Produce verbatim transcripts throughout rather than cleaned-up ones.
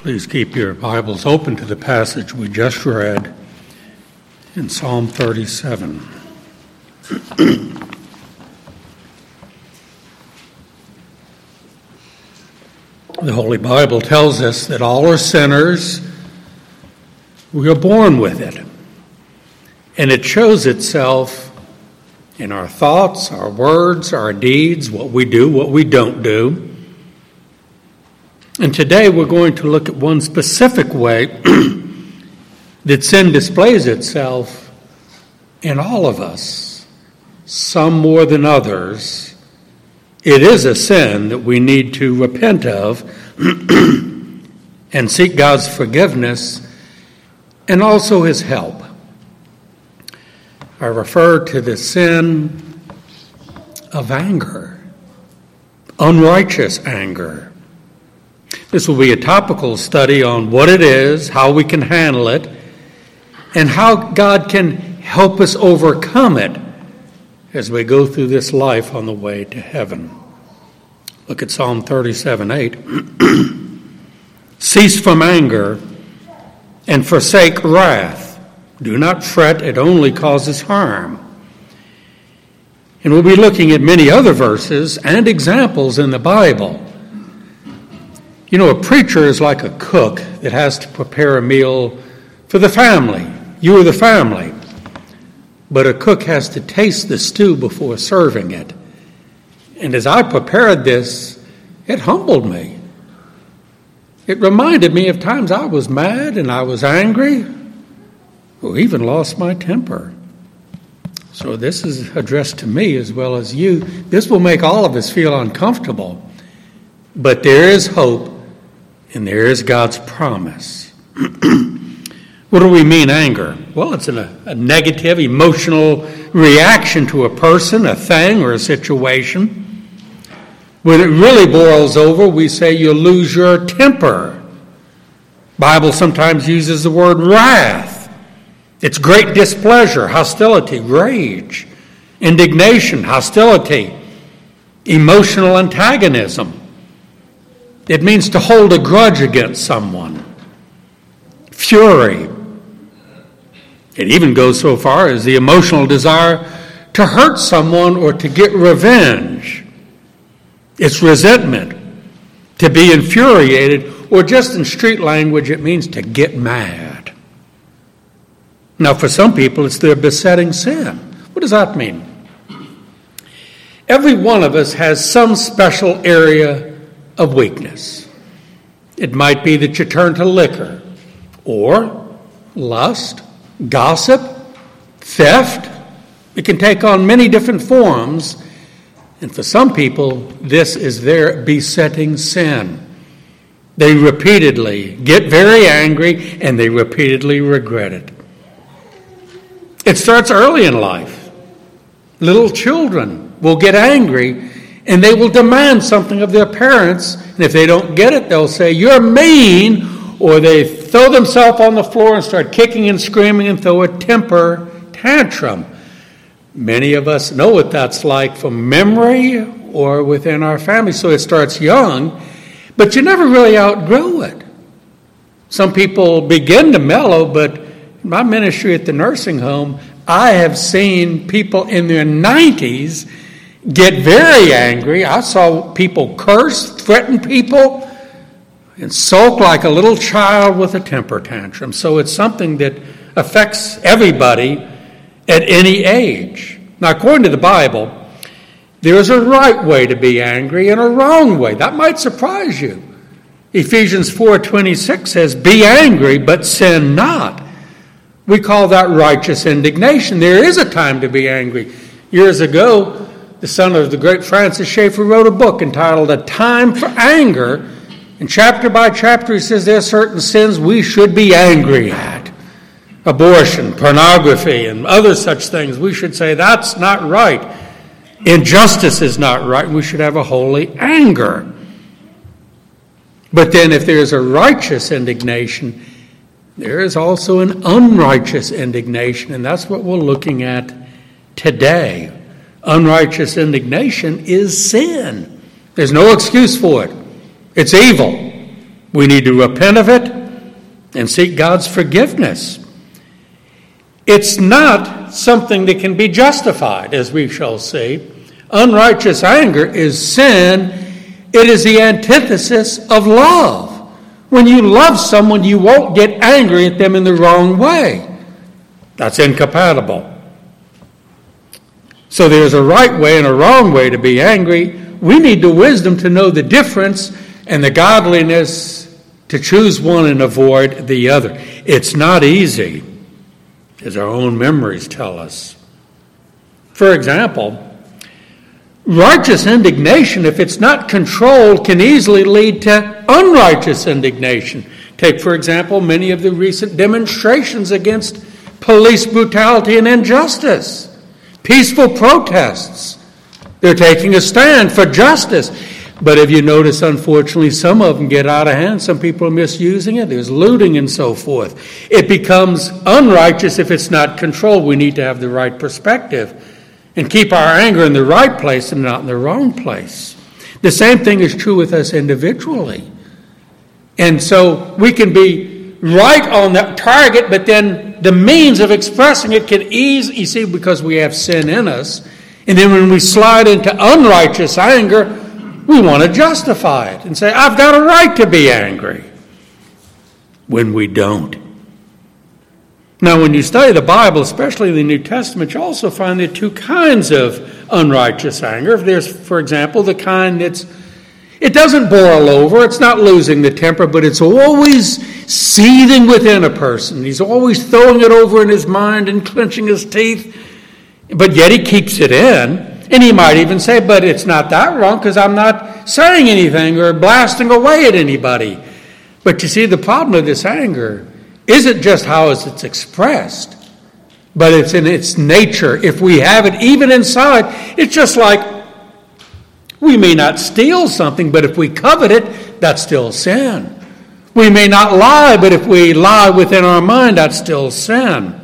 Please keep your Bibles open to the passage we just read in Psalm thirty-seven. The Holy Bible tells us that all are sinners. We are born with it. And it shows itself in our thoughts, our words, our deeds, what we do, what we don't do. And today we're going to look at one specific way that sin displays itself in all of us, some more than others. It is a sin that we need to repent of and seek God's forgiveness and also His help. I refer to the sin of anger, unrighteous anger. This will be a topical study on what it is, how we can handle it, and how God can help us overcome it as we go through this life on the way to heaven. Look at Psalm thirty-seven eight. Cease from anger and forsake wrath. Do not fret, it only causes harm. And we'll be looking at many other verses and examples in the Bible. You know, a preacher is like a cook that has to prepare a meal for the family. You are the family. But a cook has to taste the stew before serving it. And as I prepared this, it humbled me. It reminded me of times I was mad and I was angry, or even lost my temper. So this is addressed to me as well as you. This will make all of us feel uncomfortable. But there is hope, and there is God's promise. What do we mean, anger? Well, it's an, a, a negative, emotional reaction to a person, a thing, or a situation. When it really boils over, we say you lose your temper. Bible sometimes uses the word wrath. It's great displeasure, hostility, rage, indignation, hostility, emotional antagonism. It means to hold a grudge against someone. Fury. It even goes so far as the emotional desire to hurt someone or to get revenge. It's resentment, to be infuriated, or just in street language, it means to get mad. Now, for some people, it's their besetting sin. What does that mean? Every one of us has some special area of weakness. It might be that you turn to liquor, or lust, gossip, theft. It can take on many different forms. And for some people, this is their besetting sin. They repeatedly get very angry and they repeatedly regret it. It starts early in life. Little children will get angry and they will demand something of their parents. And if they don't get it, they'll say, "You're mean," or they throw themselves on the floor and start kicking and screaming and throw a temper tantrum. Many of us know what that's like from memory or within our family. So it starts young, but you never really outgrow it. Some people begin to mellow, but in my ministry at the nursing home, I have seen people in their nineties get very angry. I saw people curse, threaten people, and sulk like a little child with a temper tantrum. So it's something that affects everybody at any age. Now, according to the Bible, there is a right way to be angry and a wrong way. That might surprise you. Ephesians four twenty-six says, "Be angry, but sin not." We call that righteous indignation. There is a time to be angry. Years ago, the son of the great Francis Schaeffer wrote a book entitled "A Time for Anger." And chapter by chapter, he says there are certain sins we should be angry at. Abortion, pornography, and other such things. We should say that's not right. Injustice is not right. We should have a holy anger. But then if there is a righteous indignation, there is also an unrighteous indignation. And that's what we're looking at today. Unrighteous indignation is sin. There's no excuse for it. It's evil. We need to repent of it and seek God's forgiveness. It's not something that can be justified, as we shall see. Unrighteous anger is sin. It is the antithesis of love. When you love someone, you won't get angry at them in the wrong way. That's incompatible. So there's a right way and a wrong way to be angry. We need the wisdom to know the difference and the godliness to choose one and avoid the other. It's not easy, as our own memories tell us. For example, righteous indignation, if it's not controlled, can easily lead to unrighteous indignation. Take, for example, many of the recent demonstrations against police brutality and injustice. Peaceful protests. They're taking a stand for justice. But if you notice, unfortunately, some of them get out of hand. Some people are misusing it. There's looting and so forth. It becomes unrighteous if it's not controlled. We need to have the right perspective and keep our anger in the right place and not in the wrong place. The same thing is true with us individually. And so we can be right on that target, but then the means of expressing it can ease, you see, because we have sin in us. And then when we slide into unrighteous anger, we want to justify it and say, I've got a right to be angry, when we don't. Now, when you study the Bible, especially the New Testament, you also find there are two kinds of unrighteous anger. There's, for example, the kind that's, it doesn't boil over, it's not losing the temper, but it's always seething within a person. He's always throwing it over in his mind and clenching his teeth, but yet he keeps it in. And he might even say, but it's not that wrong because I'm not saying anything or blasting away at anybody. But you see, the problem with this anger isn't just how it's expressed, but it's in its nature. If we have it even inside, it's just like we may not steal something, but if we covet it, that's still sin. We may not lie, but if we lie within our mind, that's still sin.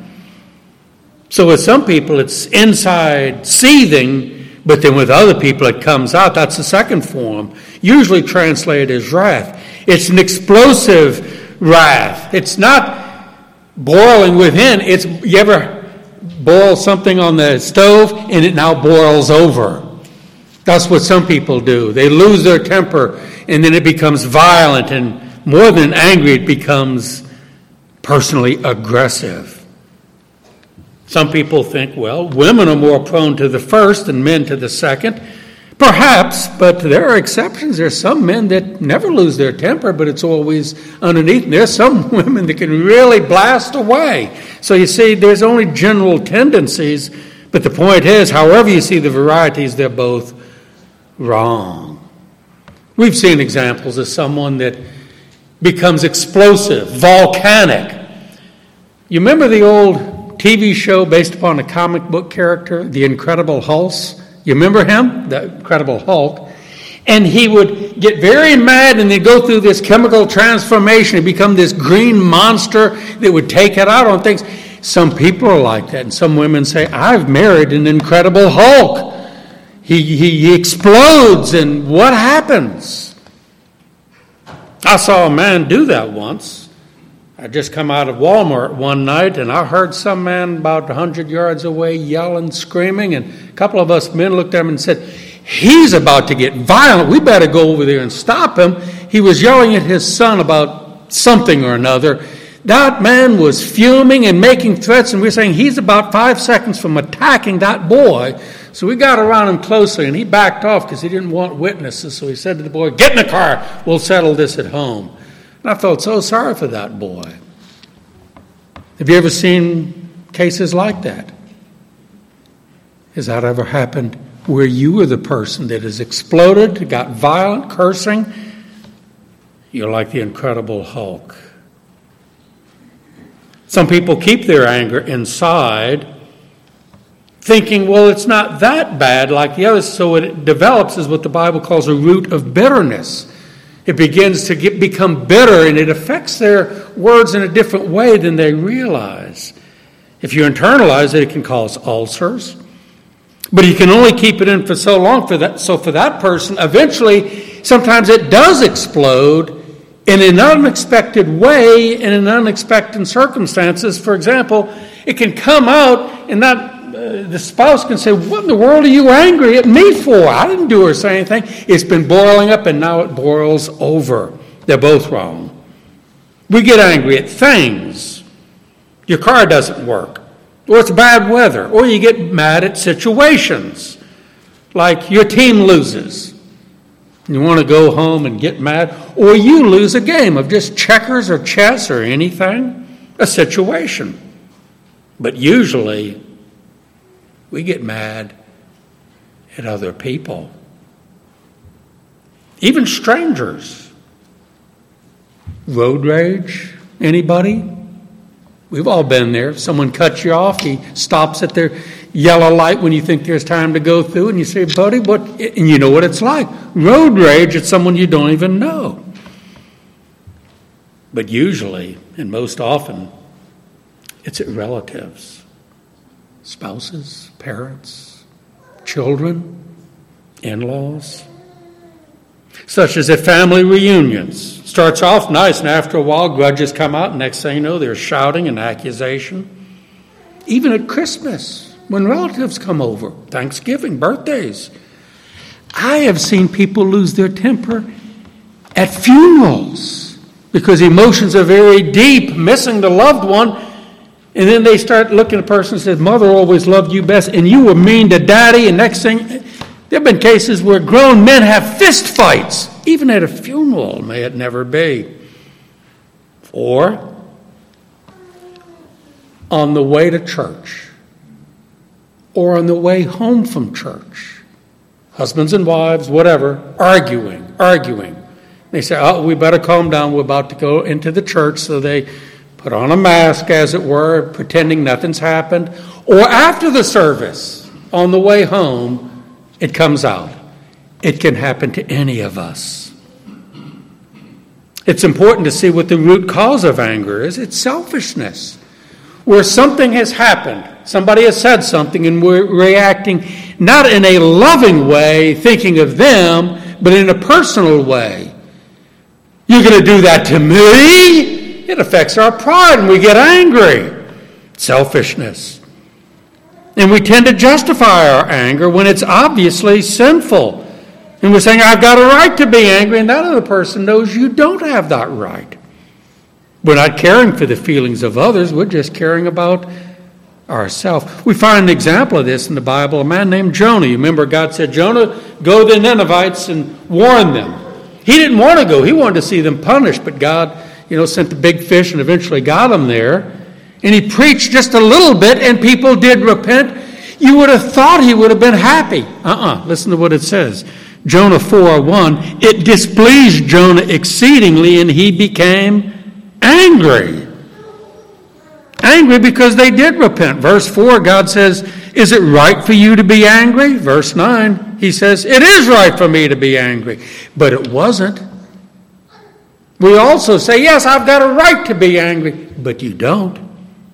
So with some people, it's inside seething, but then with other people, it comes out. That's the second form, usually translated as wrath. It's an explosive wrath. It's not boiling within. It's, you ever boil something on the stove and it now boils over? That's what some people do. They lose their temper and then it becomes violent, and more than angry, it becomes personally aggressive. Some people think, well, women are more prone to the first and men to the second. Perhaps, but there are exceptions. There's some men that never lose their temper, but it's always underneath. And there's some women that can really blast away. So you see, there's only general tendencies. But the point is, however you see the varieties, they're both wrong. We've seen examples of someone that becomes explosive, volcanic. You remember the old T V show based upon a comic book character, The Incredible Hulk? You remember him? The Incredible Hulk. And he would get very mad and they'd go through this chemical transformation and become this green monster that would take it out on things. Some people are like that. And some women say, I've married an Incredible Hulk. He, he, he explodes, and what happens? I saw a man do that once. I just come out of Walmart one night, and I heard some man about one hundred yards away yelling, screaming, and a couple of us men looked at him and said, he's about to get violent. We better go over there and stop him. He was yelling at his son about something or another. That man was fuming and making threats, and we were saying he's about five seconds from attacking that boy. So we got around him closely, and he backed off because he didn't want witnesses. So he said to the boy, get in the car. We'll settle this at home. And I felt so sorry for that boy. Have you ever seen cases like that? Has that ever happened where you were the person that has exploded, got violent, cursing? You're like the Incredible Hulk. Some people keep their anger inside, thinking, well, it's not that bad like the others. So what it develops is what the Bible calls a root of bitterness. It begins to get, become bitter, and it affects their words in a different way than they realize. If you internalize it, it can cause ulcers. But you can only keep it in for so long. For that, so for that person, eventually, sometimes it does explode in an unexpected way, in an unexpected circumstances. For example, it can come out and not uh, the spouse can say, what in the world are you angry at me for? I didn't do or say anything. It's been boiling up and now it boils over. They're both wrong. We get angry at things. Your car doesn't work, or it's bad weather, or you get mad at situations, like your team loses. You want to go home and get mad, or you lose a game of just checkers or chess or anything, a situation. But usually, we get mad at other people, even strangers. Road rage, anybody? We've all been there. If someone cuts you off, he stops at their yellow light when you think there's time to go through, and you say, buddy, what? And you know what it's like. Road rage at someone you don't even know. But usually, and most often, it's at relatives, spouses, parents, children, in-laws, such as at family reunions. Starts off nice, and after a while, grudges come out, and next thing you know, there's shouting and accusation. Even at Christmas, when relatives come over, Thanksgiving, birthdays. I have seen people lose their temper at funerals because emotions are very deep, missing the loved one, and then they start looking at a person and say, mother always loved you best, and you were mean to daddy, and next thing, there have been cases where grown men have fist fights, even at a funeral, may it never be. Or on the way to church, or on the way home from church. Husbands and wives, whatever, arguing, arguing. They say, oh, we better calm down. We're about to go into the church. So they put on a mask, as it were, pretending nothing's happened. Or after the service, on the way home, it comes out. It can happen to any of us. It's important to see what the root cause of anger is. It's selfishness. Where something has happened, somebody has said something, and we're reacting not in a loving way, thinking of them, but in a personal way. You're going to do that to me? It affects our pride, and we get angry. Selfishness. And we tend to justify our anger when it's obviously sinful. And we're saying, I've got a right to be angry, and that other person knows you don't have that right. We're not caring for the feelings of others. We're just caring about ourselves. We find an example of this in the Bible, a man named Jonah. You remember God said, Jonah, go to the Ninevites and warn them. He didn't want to go. He wanted to see them punished, but God, you know, sent the big fish and eventually got them there. And he preached just a little bit, and people did repent. You would have thought he would have been happy. Uh-uh. Listen to what it says. Jonah four one, it displeased Jonah exceedingly, and he became angry. Angry because they did repent. Verse four, God says, is it right for you to be angry? Verse nine, he says, it is right for me to be angry. But it wasn't. We also say, yes, I've got a right to be angry, but you don't.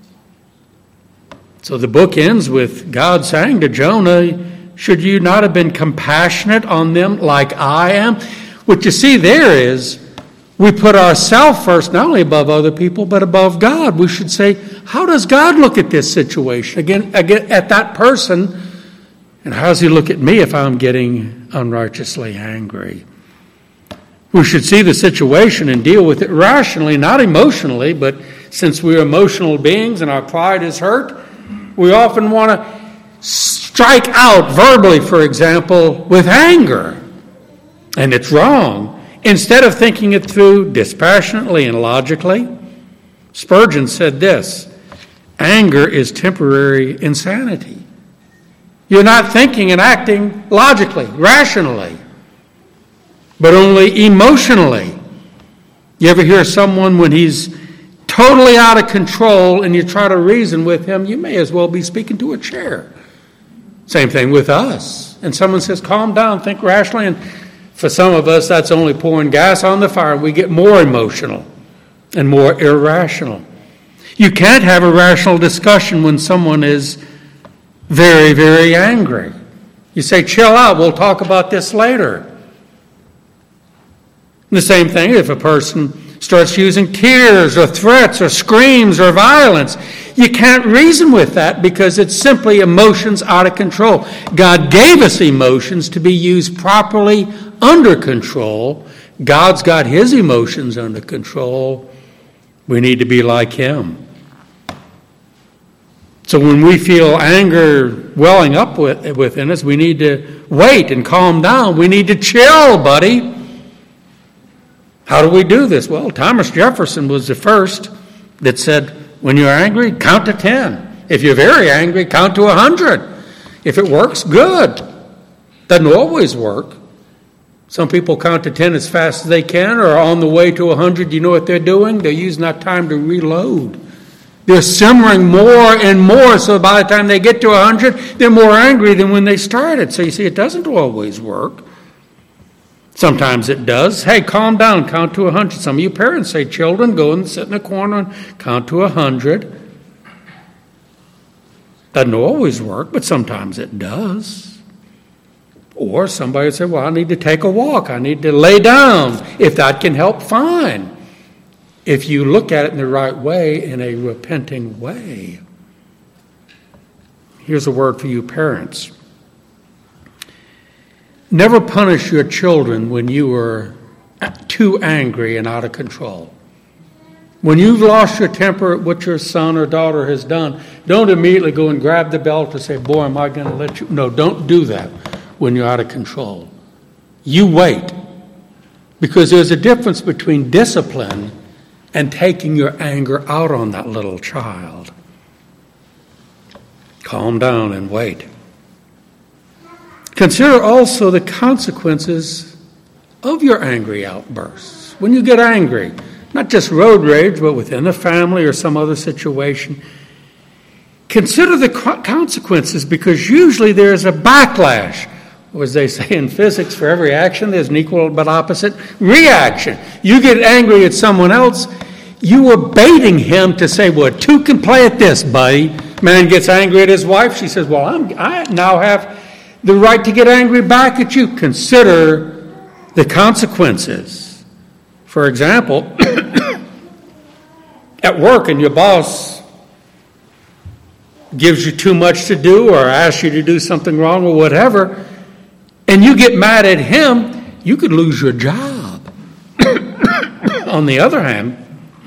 So the book ends with God saying to Jonah, should you not have been compassionate on them like I am? What you see there is we put ourselves first, not only above other people, but above God. We should say, how does God look at this situation? Again, again at that person, and how does he look at me if I'm getting unrighteously angry? We should see the situation and deal with it rationally, not emotionally, but since we're emotional beings and our pride is hurt, we often want to strike out verbally, for example, with anger. And it's wrong. Instead of thinking it through dispassionately and logically, Spurgeon said this, anger is temporary insanity. You're not thinking and acting logically, rationally, but only emotionally. You ever hear someone when he's totally out of control and you try to reason with him, you may as well be speaking to a chair. Same thing with us. And someone says, calm down, think rationally. And for some of us, that's only pouring gas on the fire. We get more emotional and more irrational. You can't have a rational discussion when someone is very, very angry. You say, chill out, we'll talk about this later. The same thing if a person starts using tears or threats or screams or violence. You can't reason with that because it's simply emotions out of control. God gave us emotions to be used properly under control. God's got his emotions under control. We need to be like him. So when we feel anger welling up within us, we need to wait and calm down. We need to chill, buddy. How do we do this? Well, Thomas Jefferson was the first that said, when you're angry, count to ten. If you're very angry, count to one hundred. If it works, good. Doesn't always work. Some people count to ten as fast as they can or are on the way to one hundred. You know what they're doing? They're using that time to reload. They're simmering more and more, so by the time they get to one hundred, they're more angry than when they started. So you see, it doesn't always work. Sometimes it does. Hey, calm down, count to one hundred. Some of you parents say, children, go and sit in a corner and count to one hundred. Doesn't always work, but sometimes it does. Or somebody would say, well, I need to take a walk. I need to lay down. If that can help, fine. If you look at it in the right way, in a repenting way. Here's a word for you parents. Never punish your children when you are too angry and out of control. When you've lost your temper at what your son or daughter has done, don't immediately go and grab the belt and say, boy, am I going to let you? No, don't do that when you're out of control. You wait. Because there's a difference between discipline and taking your anger out on that little child. Calm down and wait. Consider also the consequences of your angry outbursts. When you get angry, not just road rage, but within the family or some other situation, consider the consequences because usually there is a backlash. Or as they say in physics, for every action there's an equal but opposite reaction. You get angry at someone else, you are baiting him to say, well, two can play at this, buddy. Man gets angry at his wife. She says, well, I'm, I now have the right to get angry back at you. Consider the consequences. For example, at work and your boss gives you too much to do or asks you to do something wrong or whatever, and you get mad at him, you could lose your job. On the other hand,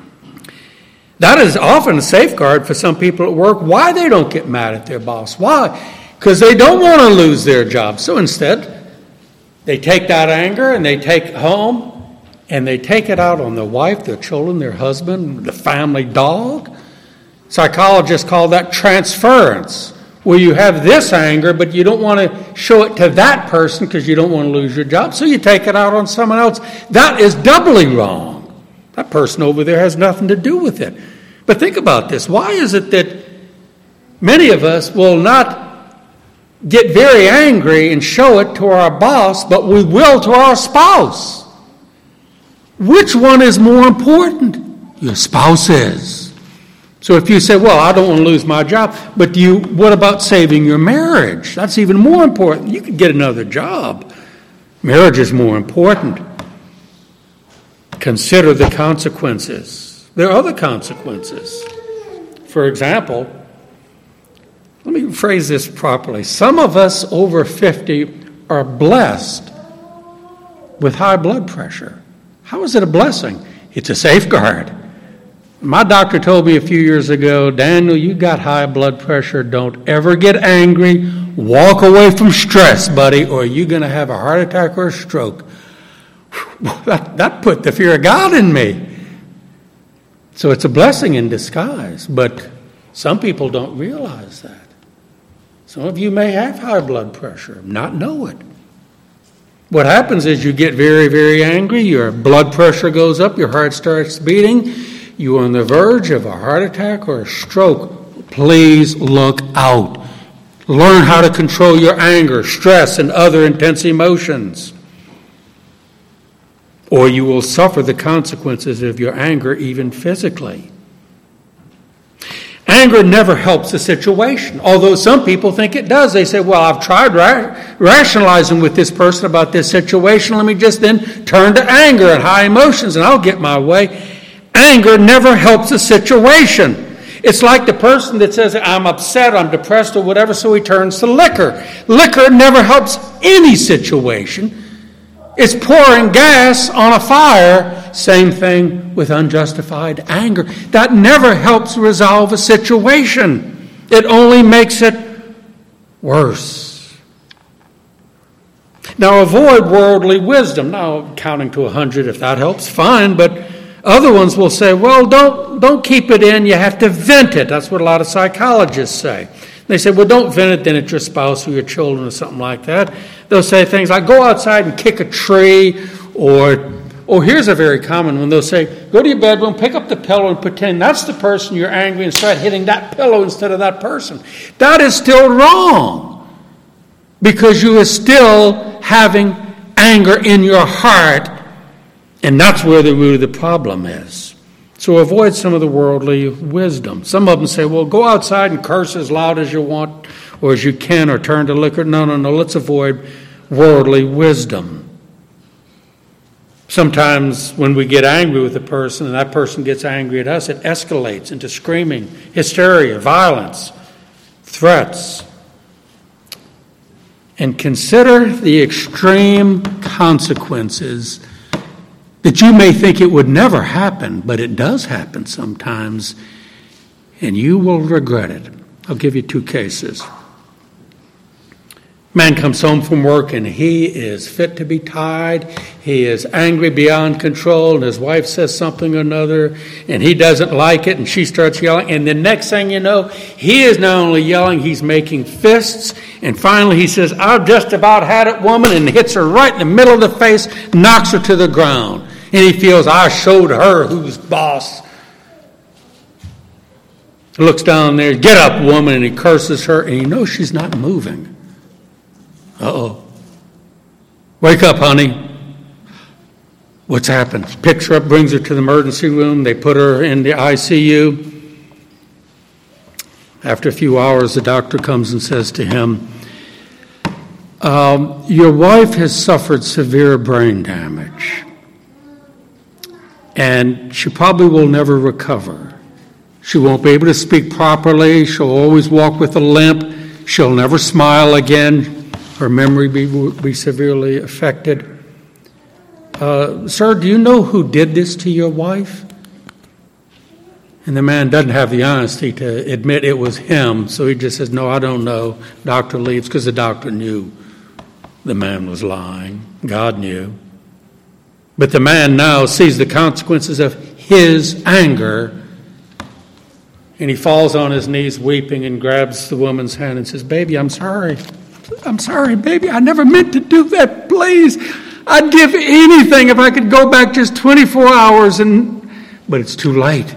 that is often a safeguard for some people at work why they don't get mad at their boss. Why? Because they don't want to lose their job. So instead, they take that anger and they take it home and they take it out on their wife, their children, their husband, the family dog. Psychologists call that transference, where you have this anger, but you don't want to show it to that person because you don't want to lose your job, so you take it out on someone else. That is doubly wrong. That person over there has nothing to do with it. But think about this. Why is it that many of us will not get very angry and show it to our boss, but we will to our spouse? Which one is more important? Your spouse is. So if you say, well, I don't want to lose my job, but do you, what about saving your marriage? That's even more important. You could get another job. Marriage is more important. Consider the consequences. There are other consequences. For example, let me phrase this properly. Some of us over fifty are blessed with high blood pressure. How is it a blessing? It's a safeguard. My doctor told me a few years ago, Daniel, you got high blood pressure. Don't ever get angry. Walk away from stress, buddy, or you're going to have a heart attack or a stroke. That, that put the fear of God in me. So it's a blessing in disguise, but some people don't realize that. Some of you may have high blood pressure, not know it. What happens is you get very, very angry, your blood pressure goes up, your heart starts beating, you're on the verge of a heart attack or a stroke. Please look out. Learn how to control your anger, stress, and other intense emotions, or you will suffer the consequences of your anger even physically. Anger never helps the situation, although some people think it does. They say, well, I've tried ra- rationalizing with this person about this situation. Let me just then turn to anger and high emotions and I'll get my way. Anger never helps the situation. It's like the person that says, I'm upset, I'm depressed or whatever, so he turns to liquor. Liquor never helps any situation. It's pouring gas on a fire. Same thing with unjustified anger. That never helps resolve a situation. It only makes it worse. Now avoid worldly wisdom. Now counting to a hundred, if that helps, fine. But other ones will say, well, don't, don't keep it in. You have to vent it. That's what a lot of psychologists say. They say, well, don't vent it then at your spouse or your children or something like that. They'll say things like, go outside and kick a tree, or, or here's a very common one. They'll say, go to your bedroom, pick up the pillow and pretend that's the person you're angry and start hitting that pillow instead of that person. That is still wrong because you are still having anger in your heart, and that's where the root of the problem is. So avoid some of the worldly wisdom. Some of them say, well, go outside and curse as loud as you want or as you can or turn to liquor. No, no, no, let's avoid worldly wisdom. Sometimes when we get angry with a person and that person gets angry at us, it escalates into screaming, hysteria, violence, threats. And consider the extreme consequences that you may think it would never happen, but it does happen sometimes, and you will regret it. I'll give you two cases. Man comes home from work, and he is fit to be tied. He is angry beyond control, and his wife says something or another, and he doesn't like it, and she starts yelling, and the next thing you know, he is not only yelling, he's making fists, and finally he says, I've just about had it, woman, and hits her right in the middle of the face, knocks her to the ground. And he feels, I showed her who's boss. He looks down there, get up, woman, and he curses her, and he knows she's not moving. Uh-oh. Wake up, honey. What's happened? Picks her up, brings her to the emergency room. They put her in the I C U. After a few hours, the doctor comes and says to him, um, your wife has suffered severe brain damage. And she probably will never recover. She won't be able to speak properly. She'll always walk with a limp. She'll never smile again. Her memory be, be severely affected. Uh, sir, do you know who did this to your wife? And the man doesn't have the honesty to admit it was him. So he just says, no, I don't know. Doctor leaves because the doctor knew the man was lying. God knew. But the man now sees the consequences of his anger, and he falls on his knees weeping and grabs the woman's hand and says, baby, I'm sorry. I'm sorry, baby. I never meant to do that. Please, I'd give anything if I could go back just twenty-four hours, and but it's too late.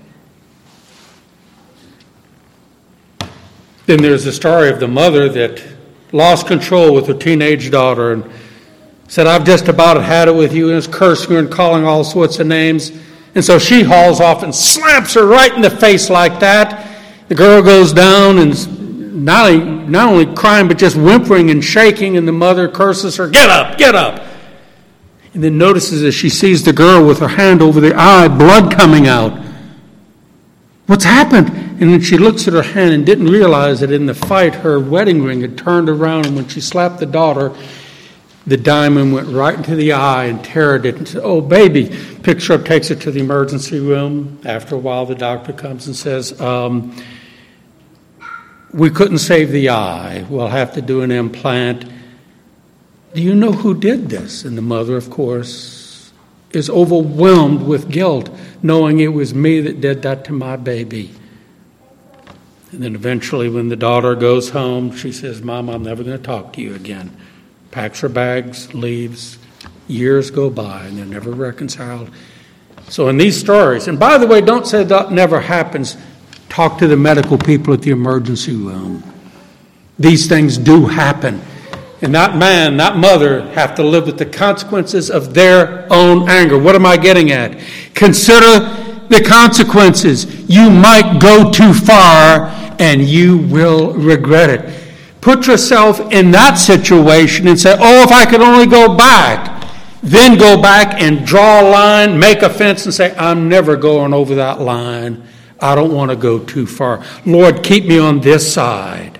Then there's the story of the mother that lost control with her teenage daughter and said, I've just about had it with you, and is cursing her and calling all sorts of names. And so she hauls off and slaps her right in the face like that. The girl goes down and not only, not only crying, but just whimpering and shaking, and the mother curses her, get up, get up. And then notices as she sees the girl with her hand over the eye, blood coming out. What's happened? And then she looks at her hand and didn't realize that in the fight, her wedding ring had turned around, and when she slapped the daughter, the diamond went right into the eye and teared it. And said, oh, baby. Picks her up, takes her to the emergency room. After a while, the doctor comes and says, um, we couldn't save the eye. We'll have to do an implant. Do you know who did this? And the mother, of course, is overwhelmed with guilt, knowing it was me that did that to my baby. And then eventually, when the daughter goes home, she says, Mom, I'm never going to talk to you again. Packs her bags, leaves. Years go by, and they're never reconciled. So in these stories, and by the way, don't say that never happens. Talk to the medical people at the emergency room. These things do happen. And that man, that mother have to live with the consequences of their own anger. What am I getting at? Consider the consequences. You might go too far and you will regret it. Put yourself in that situation and say, oh, if I could only go back. Then go back and draw a line, make a fence and say, I'm never going over that line. I don't want to go too far. Lord, keep me on this side.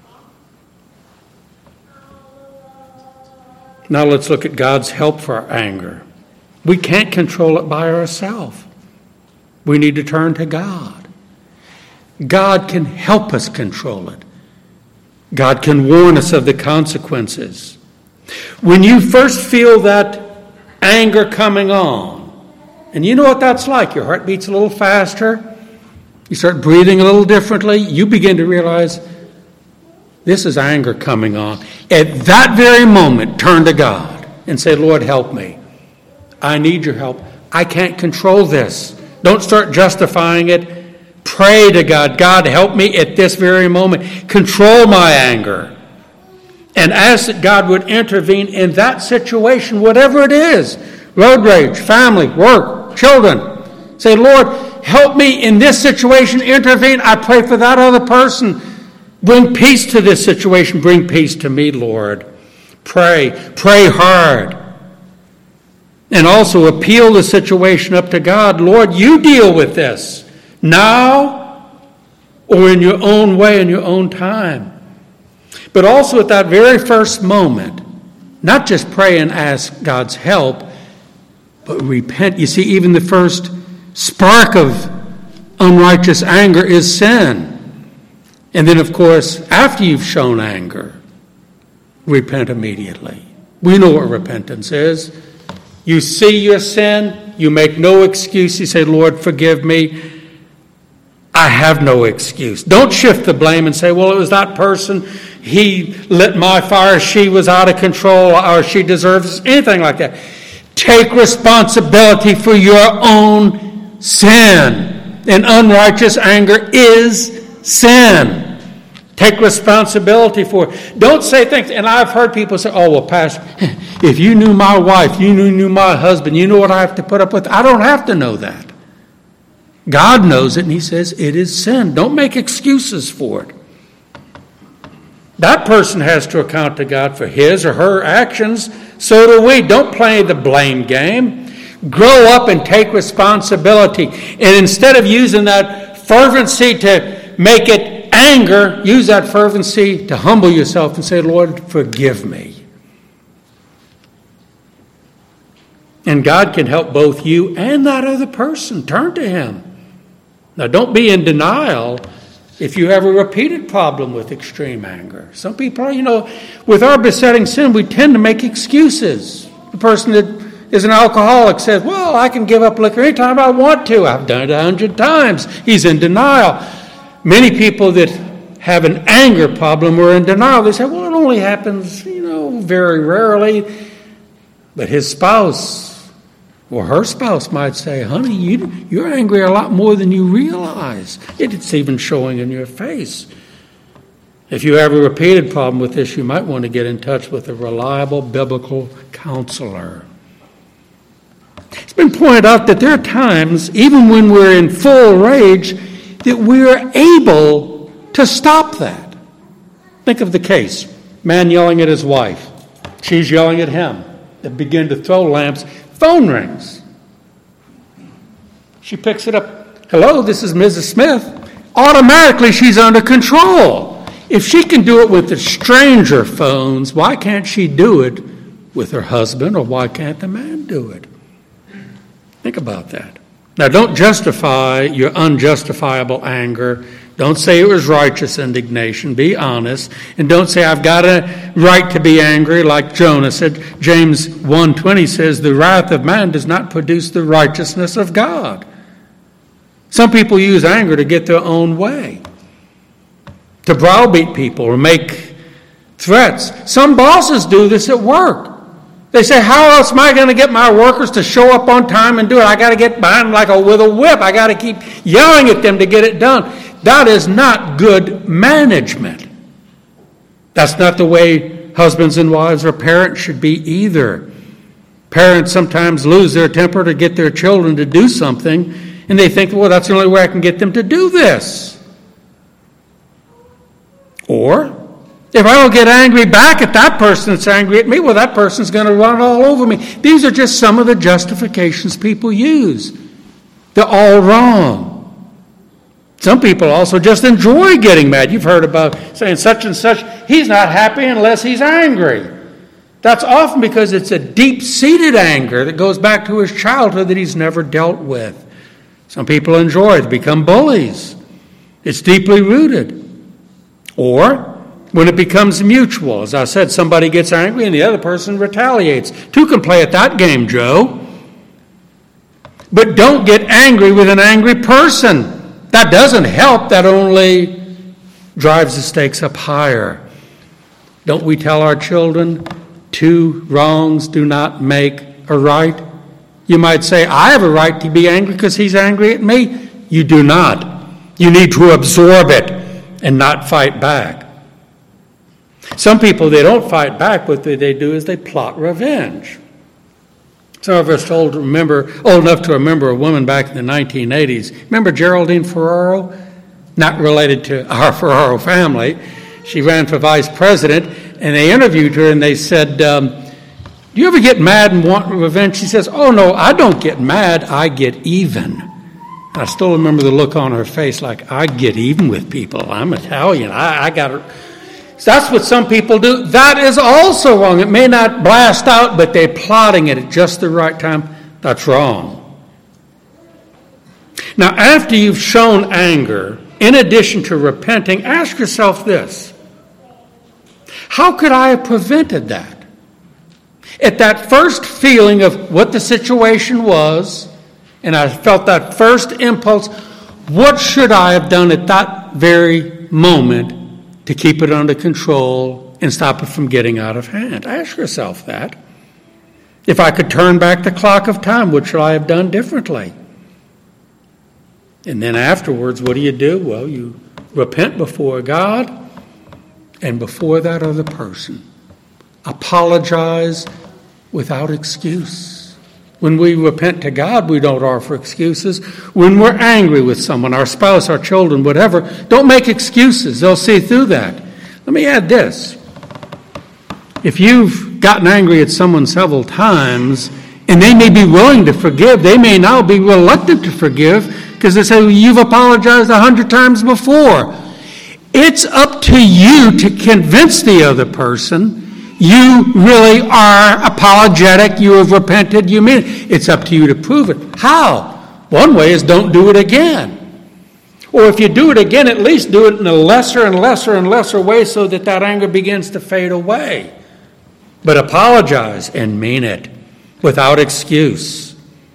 Now let's look at God's help for our anger. We can't control it by ourselves. We need to turn to God. God can help us control it. God can warn us of the consequences. When you first feel that anger coming on, and you know what that's like. Your heart beats a little faster. You start breathing a little differently. You begin to realize this is anger coming on. At that very moment, turn to God and say, Lord, help me. I need your help. I can't control this. Don't start justifying it. Pray to God. God, help me at this very moment. Control my anger. And ask that God would intervene in that situation, whatever it is. Road rage, family, work, children. Say, Lord, help me in this situation. Intervene. I pray for that other person. Bring peace to this situation. Bring peace to me, Lord. Pray. Pray hard. And also appeal the situation up to God. Lord, you deal with this now or in your own way, in your own time. But also at that very first moment, not just pray and ask God's help, but repent. You see, even the first spark of unrighteous anger is sin. And then, of course, after you've shown anger, repent immediately. We know what repentance is. You see your sin, you make no excuse. You say, Lord, forgive me. I have no excuse. Don't shift the blame and say, well, it was that person. He lit my fire. She was out of control, or she deserves anything like that. Take responsibility for your own sin. And unrighteous anger is sin. Take responsibility for it. Don't say things. And I've heard people say, oh, well, Pastor, if you knew my wife, you knew, knew my husband, you know what I have to put up with. I don't have to know that. God knows it, and he says it is sin. Don't make excuses for it. That person has to account to God for his or her actions. So do we. Don't play the blame game. Grow up and take responsibility. And instead of using that fervency to make it anger, use that fervency to humble yourself and say, Lord, forgive me. And God can help both you and that other person. Turn to him. Now, don't be in denial if you have a repeated problem with extreme anger. Some people, you know, with our besetting sin, we tend to make excuses. The person that is an alcoholic says, well, I can give up liquor anytime I want to. I've done it a hundred times. He's in denial. Many people that have an anger problem are in denial. They say, well, it only happens, you know, very rarely. But his spouse or her spouse might say, honey, you, you're angry a lot more than you realize. It's even showing in your face. If you have a repeated problem with this, you might want to get in touch with a reliable biblical counselor. It's been pointed out that there are times, even when we're in full rage, that we are able to stop that. Think of the case. Man yelling at his wife. She's yelling at him. They begin to throw lamps. Phone rings. She picks it up. Hello, this is Missus Smith. Automatically, she's under control. If she can do it with the stranger phones, why can't she do it with her husband, or why can't the man do it? Think about that. Now, don't justify your unjustifiable anger. Don't say it was righteous indignation. Be honest. And don't say, I've got a right to be angry, like Jonah said. James one twenty says, the wrath of man does not produce the righteousness of God. Some people use anger to get their own way, to browbeat people or make threats. Some bosses do this at work. They say, how else am I going to get my workers to show up on time and do it? I got to get behind them like a, with a whip. I got to keep yelling at them to get it done. That is not good management. That's not the way husbands and wives or parents should be either. Parents sometimes lose their temper to get their children to do something, And they think, well, that's the only way I can get them to do this. Or, if I don't get angry back at that person that's angry at me, well, that person's going to run all over me. These are just some of the justifications people use. They're all wrong. Some people also just enjoy getting mad. You've heard about saying such and such, he's not happy unless he's angry. That's often because it's a deep-seated anger that goes back to his childhood that he's never dealt with. Some people enjoy it, become bullies. It's deeply rooted. Or, when it becomes mutual, as I said, somebody gets angry and the other person retaliates. Two can play at that game, Joe. But don't get angry with an angry person. That doesn't help. That only drives the stakes up higher. Don't we tell our children, two wrongs do not make a right? You might say, I have a right to be angry because he's angry at me. You do not. You need to absorb it and not fight back. Some people, they don't fight back. What they, they do is they plot revenge. Some of us old, remember, old enough to remember a woman back in the nineteen eighties. Remember Geraldine Ferraro? Not related to our Ferraro family. She ran for vice president, and they interviewed her, and they said, um, do you ever get mad and want revenge? She says, oh, no, I don't get mad. I get even. I still remember the look on her face like, I get even with people. I'm Italian. I, I got to... So that's what some people do. That is also wrong. It may not blast out, but they're plotting it at just the right time. That's wrong. Now, after you've shown anger, in addition to repenting, ask yourself this. How could I have prevented that? At that first feeling of what the situation was, and I felt that first impulse, what should I have done at that very moment to keep it under control and stop it from getting out of hand? Ask yourself that. If I could turn back the clock of time, what should I have done differently? And then afterwards, what do you do? Well, you repent before God and before that other person. Apologize without excuse. When we repent to God, we don't offer excuses. When we're angry with someone, our spouse, our children, whatever, don't make excuses. They'll see through that. Let me add this. If you've gotten angry at someone several times, and they may be willing to forgive, they may now be reluctant to forgive because they say, well, you've apologized a hundred times before. It's up to you to convince the other person you really are apologetic, you have repented, you mean it. It's up to you to prove it. How? One way is don't do it again. Or if you do it again, at least do it in a lesser and lesser and lesser way so that that anger begins to fade away. But apologize and mean it without excuse.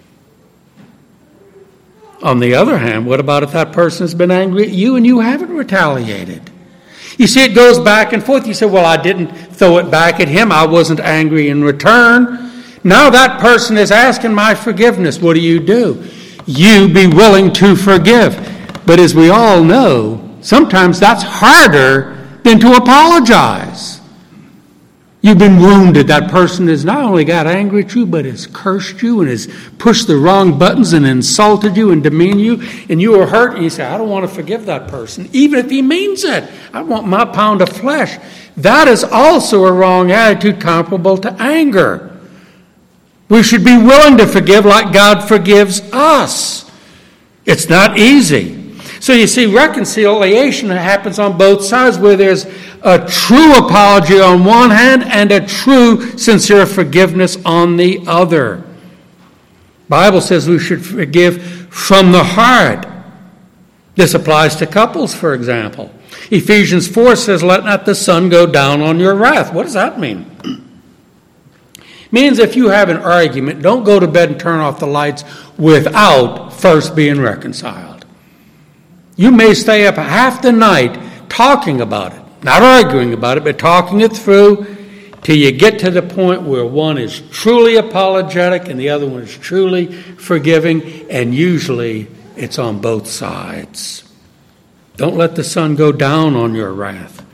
On the other hand, what about if that person has been angry at you and you haven't retaliated? You see, it goes back and forth. You say, well, I didn't throw it back at him. I wasn't angry in return. Now that person is asking my forgiveness. What do you do? You be willing to forgive. But as we all know, sometimes that's harder than to apologize. You've been wounded. That person has not only got angry at you, but has cursed you and has pushed the wrong buttons and insulted you and demeaned you. And you are hurt and you say, I don't want to forgive that person, even if he means it. I want my pound of flesh. That is also a wrong attitude comparable to anger. We should be willing to forgive like God forgives us. It's not easy. So you see, reconciliation happens on both sides where there's a true apology on one hand and a true, sincere forgiveness on the other. The Bible says we should forgive from the heart. This applies to couples, for example. Ephesians four says, let not the sun go down on your wrath. What does that mean? It means if you have an argument, don't go to bed and turn off the lights without first being reconciled. You may stay up half the night talking about it. Not arguing about it, but talking it through till you get to the point where one is truly apologetic and the other one is truly forgiving, and usually it's on both sides. Don't let the sun go down on your wrath.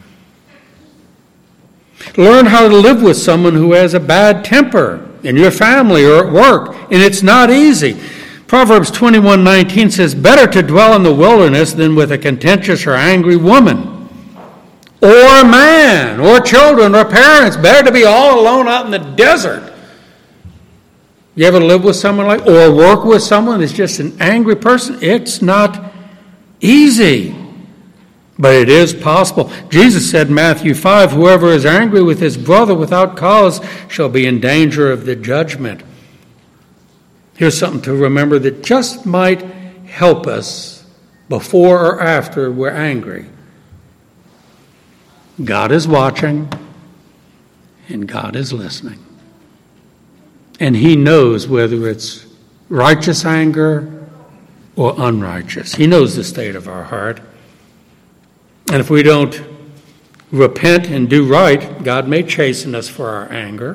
Learn how to live with someone who has a bad temper in your family or at work, and it's not easy. Proverbs twenty-one nineteen says, better to dwell in the wilderness than with a contentious or angry woman, or a man, or children, or parents. Better to be all alone out in the desert. You ever live with someone like, or work with someone that's just an angry person? It's not easy, but it is possible. Jesus said in Matthew five, whoever is angry with his brother without cause shall be in danger of the judgment. Here's something to remember that just might help us before or after we're angry. God is watching, and God is listening. And he knows whether it's righteous anger or unrighteous. He knows the state of our heart. And if we don't repent and do right, God may chasten us for our anger.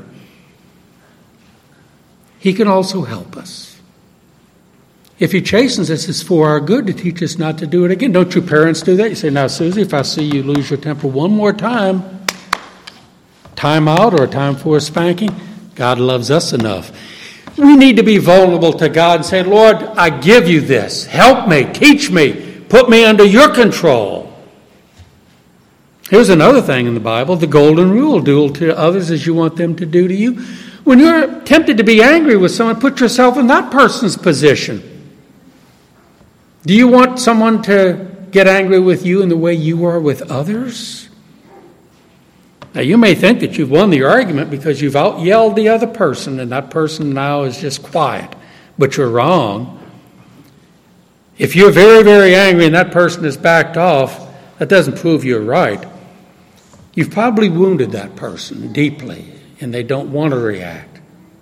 He can also help us. If he chastens us, it's for our good to teach us not to do it again. Don't you parents do that? You say, now, Susie, if I see you lose your temper one more time, time out or time for a spanking, God loves us enough. We need to be vulnerable to God and say, Lord, I give you this. Help me, teach me, put me under your control. Here's another thing in the Bible, the golden rule, do to others as you want them to do to you. When you're tempted to be angry with someone, put yourself in that person's position. Do you want someone to get angry with you in the way you are with others? Now, you may think that you've won the argument because you've out-yelled the other person and that person now is just quiet, but you're wrong. If you're very, very angry and that person is backed off, that doesn't prove you're right. You've probably wounded that person deeply, and they don't want to react.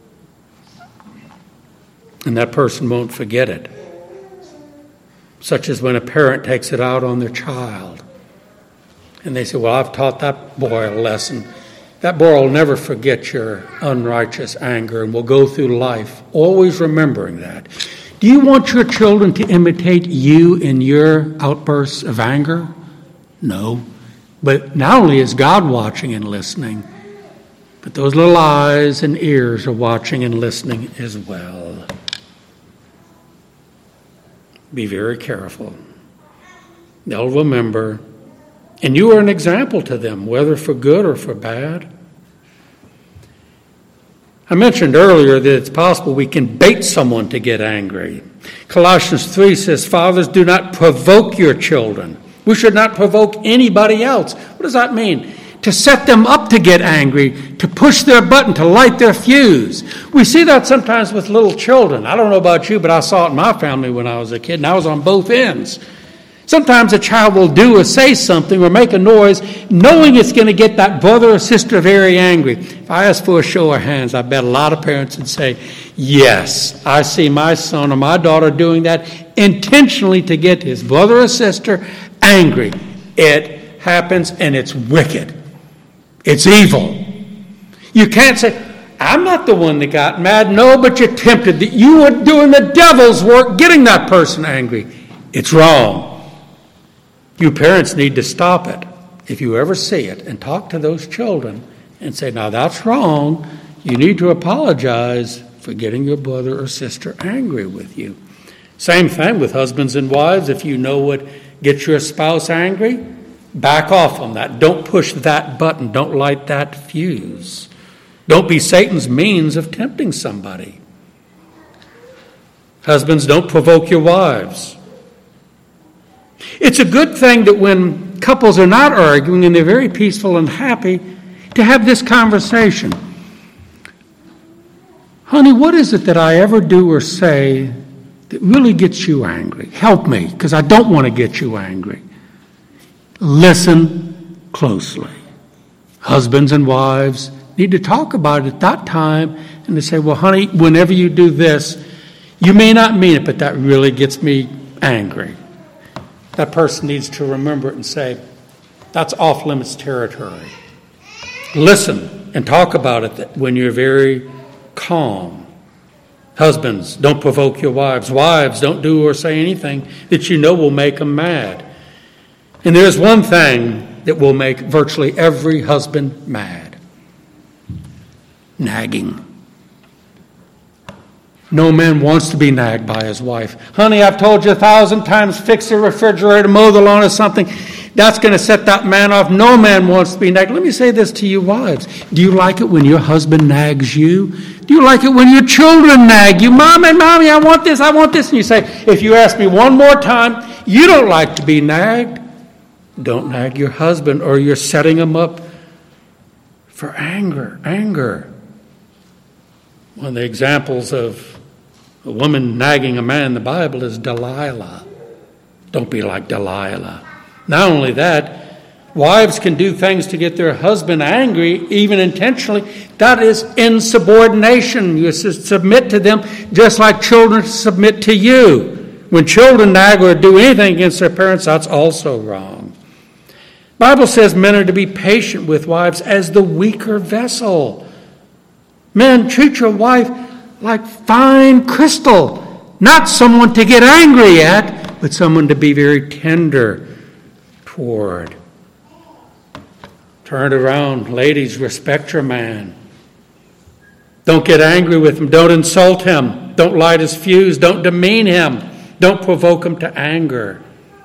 And that person won't forget it. Such as when a parent takes it out on their child. And they say, well, I've taught that boy a lesson. That boy will never forget your unrighteous anger and will go through life always remembering that. Do you want your children to imitate you in your outbursts of anger? No. But not only is God watching and listening, but those little eyes and ears are watching and listening as well. Be very careful. They'll remember. And you are an example to them, whether for good or for bad. I mentioned earlier that it's possible we can bait someone to get angry. Colossians three says, fathers, do not provoke your children. We should not provoke anybody else. What does that mean? To set them up to get angry, to push their button, to light their fuse. We see that sometimes with little children. I don't know about you, but I saw it in my family when I was a kid, and I was on both ends. Sometimes a child will do or say something or make a noise knowing it's going to get that brother or sister very angry. If I asked for a show of hands, I bet a lot of parents would say, yes, I see my son or my daughter doing that intentionally to get his brother or sister angry. It happens and it's wicked. It's evil. You can't say, I'm not the one that got mad. No, but you're tempted. That you were doing the devil's work getting that person angry. It's wrong. You parents need to stop it if you ever see it and talk to those children and say, now that's wrong. You need to apologize for getting your brother or sister angry with you. Same thing with husbands and wives. If you know what gets your spouse angry, back off on that. Don't push that button. Don't light that fuse. Don't be Satan's means of tempting somebody. Husbands, don't provoke your wives. It's a good thing that when couples are not arguing and they're very peaceful and happy, to have this conversation. Honey, what is it that I ever do or say that really gets you angry? Help me, because I don't want to get you angry. Listen closely. Husbands and wives need to talk about it at that time and to say, well, honey, whenever you do this, you may not mean it, but that really gets me angry. That person needs to remember it and say, that's off-limits territory. Listen and talk about it when you're very calm. Husbands, don't provoke your wives. Wives, don't do or say anything that you know will make them mad. And there's one thing that will make virtually every husband mad. Nagging. No man wants to be nagged by his wife. Honey, I've told you a thousand times, fix the refrigerator, mow the lawn or something. That's going to set that man off. No man wants to be nagged. Let me say this to you wives. Do you like it when your husband nags you? Do you like it when your children nag you? Mom and Mommy, I want this, I want this. And you say, if you ask me one more time, you don't like to be nagged. Don't nag your husband, or you're setting him up for anger. Anger. One of the examples of a woman nagging a man in the Bible is Delilah. Don't be like Delilah. Not only that, wives can do things to get their husband angry, even intentionally. That is insubordination. You submit to them just like children submit to you. When children nag or do anything against their parents, that's also wrong. The Bible says men are to be patient with wives as the weaker vessel. Men, treat your wife like fine crystal, not someone to get angry at, but someone to be very tender toward. Turn it around. Ladies, respect your man. Don't get angry with him. Don't insult him. Don't light his fuse. Don't demean him. Don't provoke him to anger.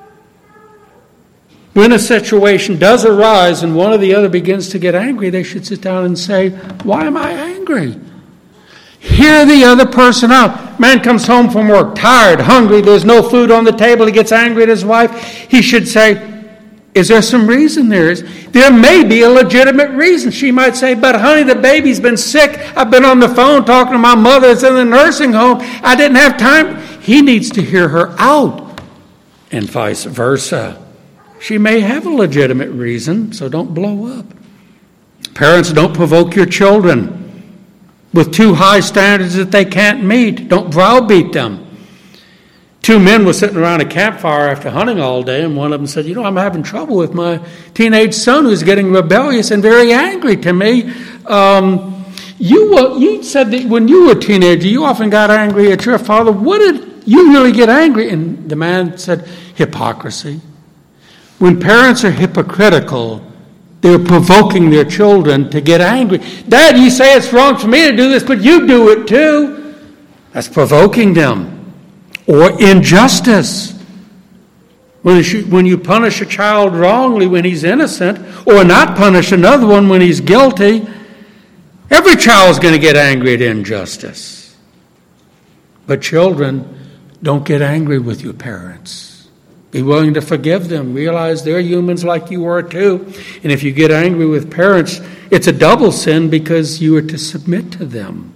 When a situation does arise and one or the other begins to get angry, they should sit down and say, why am I angry? Hear the other person out. Man comes home from work, tired, hungry, there's no food on the table, he gets angry at his wife. He should say, is there some reason there is? There may be a legitimate reason. She might say, but honey, the baby's been sick. I've been on the phone talking to my mother. It's in the nursing home. I didn't have time. He needs to hear her out, and vice versa. She may have a legitimate reason, so don't blow up. Parents, don't provoke your children with too high standards that they can't meet. Don't browbeat them. Two men were sitting around a campfire after hunting all day, and one of them said, you know, I'm having trouble with my teenage son who's getting rebellious and very angry to me. Um, you, were, you said that when you were a teenager, you often got angry at your father. What did you really get angry? And the man said, hypocrisy. When parents are hypocritical, they're provoking their children to get angry. Dad, you say it's wrong for me to do this, but you do it too. That's provoking them. Or injustice. When you punish a child wrongly when he's innocent, or not punish another one when he's guilty, every child is going to get angry at injustice. But children, don't get angry with your parents. Be willing to forgive them. Realize they're humans like you are too. And if you get angry with parents, it's a double sin because you are to submit to them.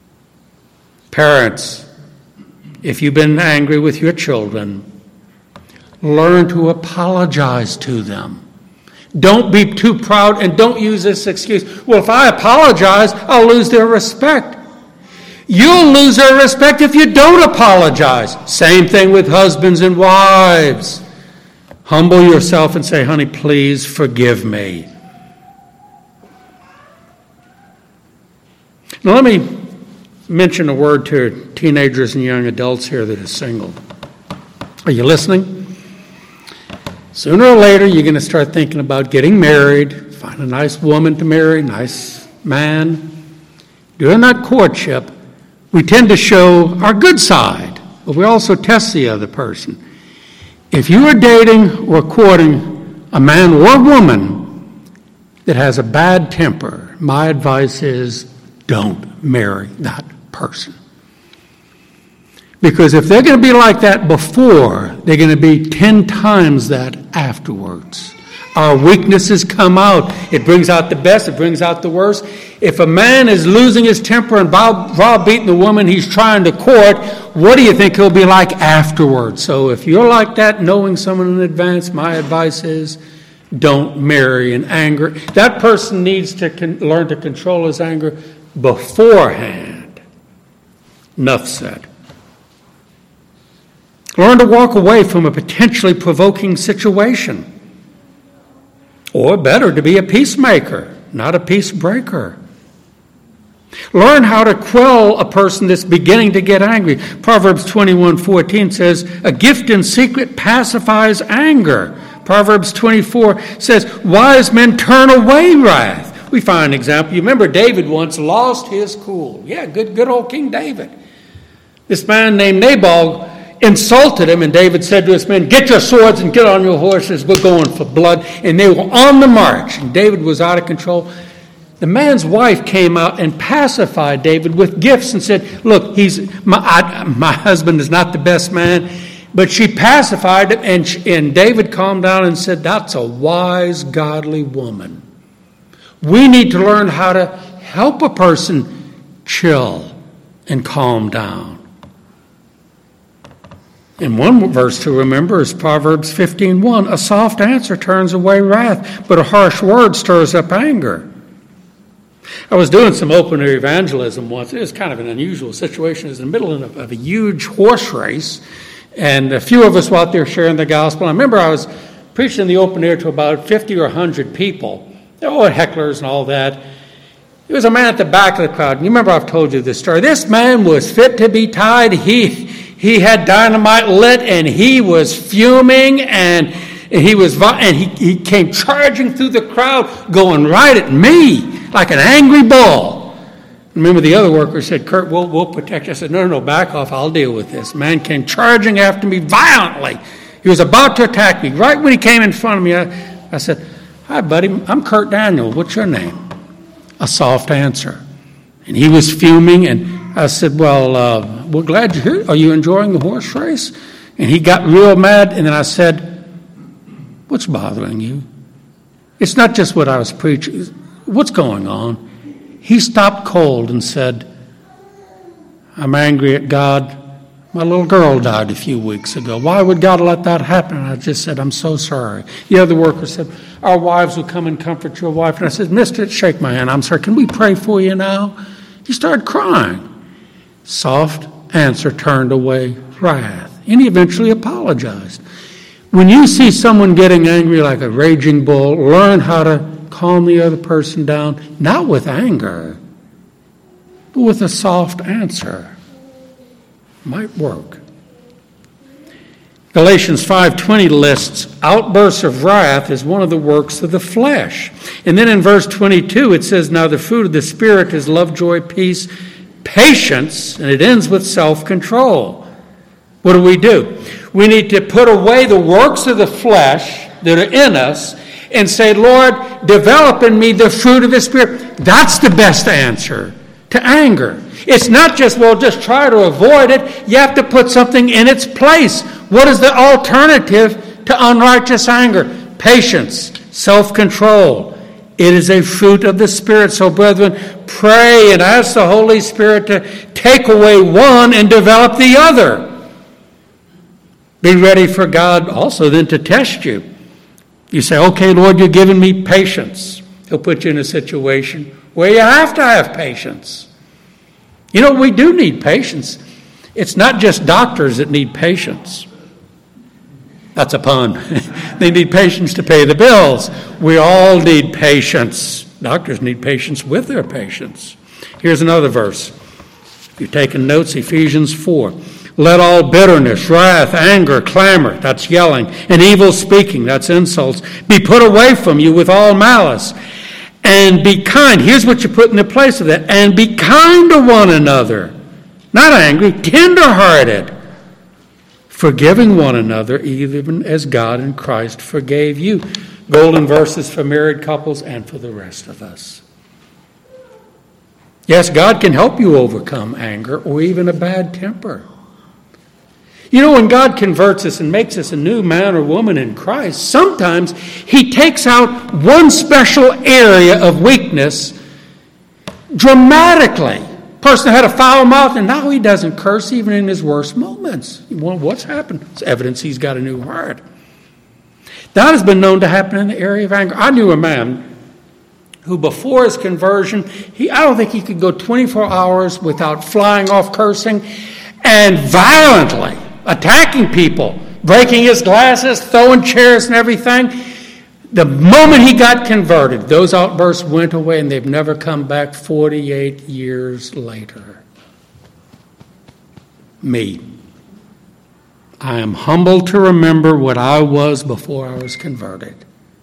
Parents, if you've been angry with your children, learn to apologize to them. Don't be too proud and don't use this excuse. Well, if I apologize, I'll lose their respect. You'll lose their respect if you don't apologize. Same thing with husbands and wives. Humble yourself and say, honey, please forgive me. Now let me mention a word to teenagers and young adults here that are single. Are you listening? Sooner or later, you're going to start thinking about getting married, find a nice woman to marry, nice man. During that courtship, we tend to show our good side, but we also test the other person. If you are dating or courting a man or a woman that has a bad temper, my advice is don't marry that person. Because if they're going to be like that before, they're going to be ten times that afterwards. Our weaknesses come out. It brings out the best. It brings out the worst. If a man is losing his temper and browbeating the woman he's trying to court, what do you think he'll be like afterwards? So if you're like that, knowing someone in advance, my advice is don't marry in anger. That person needs to con- learn to control his anger beforehand. Enough said. Learn to walk away from a potentially provoking situation. Or better, to be a peacemaker, not a peace breaker. Learn how to quell a person that's beginning to get angry. Proverbs twenty-one fourteen says, a gift in secret pacifies anger. Proverbs twenty-four says, wise men turn away wrath. We find an example. You remember David once lost his cool. Yeah, good, good old King David. This man named Nabal insulted him, and David said to his men, "Get your swords and get on your horses. We're going for blood." And they were on the march, and David was out of control. The man's wife came out and pacified David with gifts and said, "Look, he's my, I, my husband is not the best man." But she pacified him, and, she, and David calmed down and said, "That's a wise, godly woman." We need to learn how to help a person chill and calm down. And one verse to remember is Proverbs fifteen one. A soft answer turns away wrath, but a harsh word stirs up anger. I was doing some open-air evangelism once. It was kind of an unusual situation. It was in the middle of a, of a huge horse race, and a few of us were out there sharing the gospel. I remember I was preaching in the open air to about fifty or one hundred people. They're all hecklers and all that. There was a man at the back of the crowd. And you remember I've told you this story. This man was fit to be tied. He... He had dynamite lit, and he was fuming, and he was and he, he came charging through the crowd, going right at me like an angry bull. Remember, the other worker said, "Kurt, we'll, we'll protect you." I said, "No, no, no, back off. I'll deal with this." Man came charging after me violently. He was about to attack me. Right when he came in front of me, I, I said, "Hi, buddy. I'm Kurt Daniel. What's your name?" A soft answer. And he was fuming, and I said, "Well, uh, we're glad you're here. Are you enjoying the horse race?" And he got real mad, and then I said, "What's bothering you?" It's not just what I was preaching. What's going on? He stopped cold and said, "I'm angry at God. My little girl died a few weeks ago. Why would God let that happen?" And I just said, "I'm so sorry." The other worker said, "Our wives will come and comfort your wife." And I said, "Mister, shake my hand. I'm sorry. Can we pray for you now?" He started crying. Soft answer turned away wrath. And he eventually apologized. When you see someone getting angry like a raging bull, learn how to calm the other person down, not with anger, but with a soft answer. Might work. Galatians five twenty lists outbursts of wrath as one of the works of the flesh. And then in verse twenty-two it says, "Now the fruit of the Spirit is love, joy, peace, patience," and it ends with self-control. What do we do? We need to put away the works of the flesh that are in us and say, "Lord, develop in me the fruit of the Spirit." That's the best answer to anger. It's not just, well, just try to avoid it. You have to put something in its place. What is the alternative to unrighteous anger? Patience, self-control. It is a fruit of the Spirit. So, brethren, pray and ask the Holy Spirit to take away one and develop the other. Be ready for God also then to test you. You say, "Okay, Lord, you're giving me patience." He'll put you in a situation where you have to have patience. You know, we do need patience. It's not just doctors that need patience. That's a pun. They need patience to pay the bills. We all need patience. Doctors need patience with their patients. Here's another verse. If you're taking notes, Ephesians four. "Let all bitterness, wrath, anger, clamor," that's yelling, "and evil speaking," that's insults, "be put away from you with all malice. And be kind." Here's what you put in the place of that. "And be kind to one another." Not angry, tender-hearted. "Forgiving one another, even as God in Christ forgave you." Golden verses for married couples and for the rest of us. Yes, God can help you overcome anger or even a bad temper. You know, when God converts us and makes us a new man or woman in Christ, sometimes He takes out one special area of weakness dramatically. Person had a foul mouth, and now he doesn't curse even in his worst moments. Well, what's happened? It's evidence he's got a new heart. That has been known to happen in the area of anger. I knew a man who, before his conversion, he I don't think he could go twenty-four hours without flying off cursing and violently attacking people, breaking his glasses, throwing chairs and everything. The moment he got converted, those outbursts went away, and they've never come back forty-eight years later. Me. I am humbled to remember what I was before I was converted.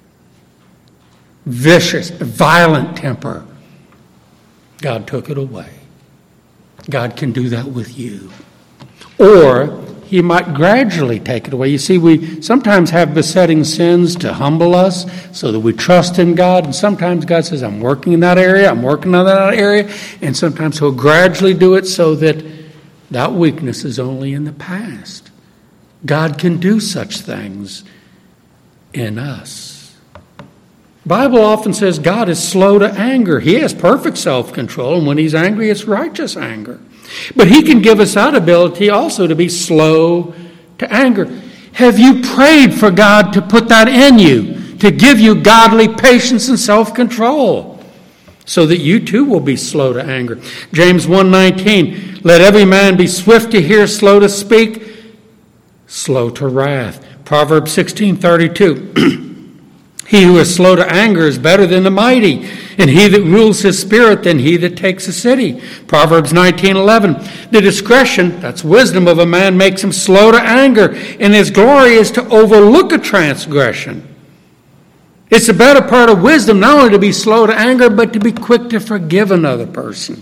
Vicious, violent temper. God took it away. God can do that with you. or he might gradually take it away. You see, we sometimes have besetting sins to humble us so that we trust in God. And sometimes God says, I'm working in that area, I'm working on that area. And sometimes he'll gradually do it so that that weakness is only in the past. God can do such things in us. The Bible often says God is slow to anger. He has perfect self-control, and when he's angry, it's righteous anger. But he can give us that ability also to be slow to anger. Have you prayed for God to put that in you, to give you godly patience and self-control, so that you too will be slow to anger? James one nineteen, let every man be swift to hear, slow to speak, slow to wrath. Proverbs sixteen thirty-two, he who is slow to anger is better than the mighty, and he that rules his spirit than he that takes a city. Proverbs nineteen eleven, the discretion, that's wisdom of a man, makes him slow to anger, and his glory is to overlook a transgression. It's the better part of wisdom not only to be slow to anger, but to be quick to forgive another person.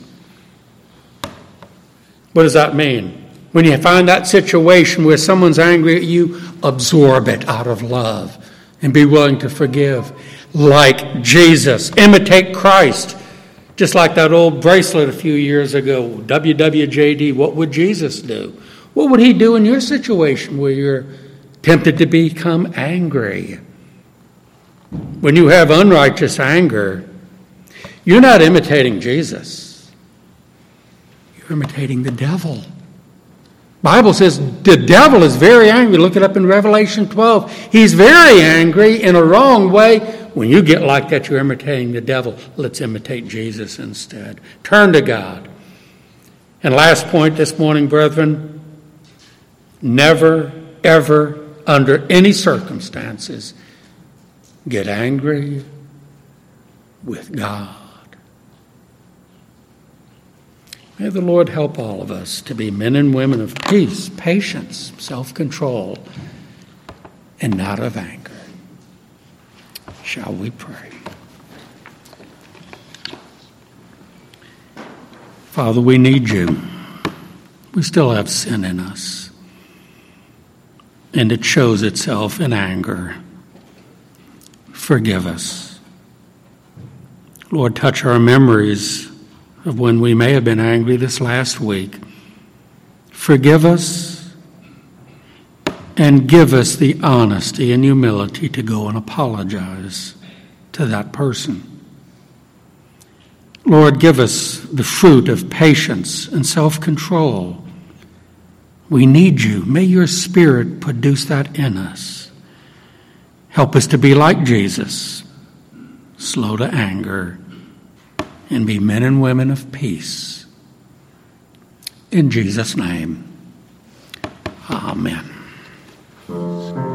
What does that mean? When you find that situation where someone's angry at you, absorb it out of love and be willing to forgive. Like Jesus, imitate Christ. Just like that old bracelet a few years ago, W W J D, what would Jesus do? What would he do in your situation where you're tempted to become angry? When you have unrighteous anger, you're not imitating Jesus. You're imitating the devil. Bible says the devil is very angry. Look it up in Revelation twelve. He's very angry in a wrong way. When you get like that, you're imitating the devil. Let's imitate Jesus instead. Turn to God. And last point this morning, brethren, never, ever, under any circumstances, get angry with God. May the Lord help all of us to be men and women of peace, patience, self-control, and not of anger. Shall we pray? Father, we need you. We still have sin in us, and it shows itself in anger. Forgive us. Lord, touch our memories of when we may have been angry this last week. Forgive us and give us the honesty and humility to go and apologize to that person. Lord, give us the fruit of patience and self-control. We need you. May your Spirit produce that in us. Help us to be like Jesus, slow to anger, and be men and women of peace. In Jesus' name, amen.